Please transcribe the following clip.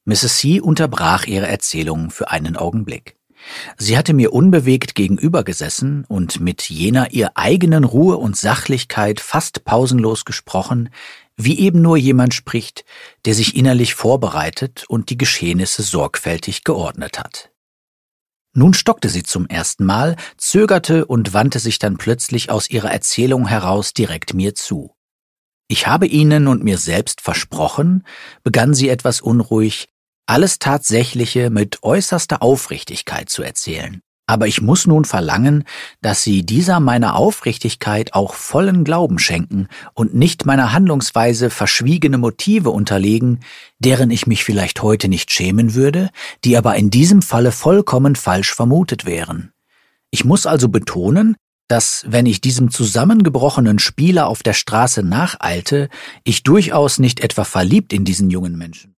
Mrs. C. unterbrach ihre Erzählung für einen Augenblick. Sie hatte mir unbewegt gegenüber gesessen und mit jener ihr eigenen Ruhe und Sachlichkeit fast pausenlos gesprochen, wie eben nur jemand spricht, der sich innerlich vorbereitet und die Geschehnisse sorgfältig geordnet hat. Nun stockte sie zum ersten Mal, zögerte und wandte sich dann plötzlich aus ihrer Erzählung heraus direkt mir zu. »Ich habe Ihnen und mir selbst versprochen«, begann sie etwas unruhig, »alles Tatsächliche mit äußerster Aufrichtigkeit zu erzählen. Aber ich muss nun verlangen, dass Sie dieser meiner Aufrichtigkeit auch vollen Glauben schenken und nicht meiner Handlungsweise verschwiegene Motive unterlegen, deren ich mich vielleicht heute nicht schämen würde, die aber in diesem Falle vollkommen falsch vermutet wären. Ich muss also betonen, dass, wenn ich diesem zusammengebrochenen Spieler auf der Straße nacheilte, ich durchaus nicht etwa verliebt in diesen jungen Menschen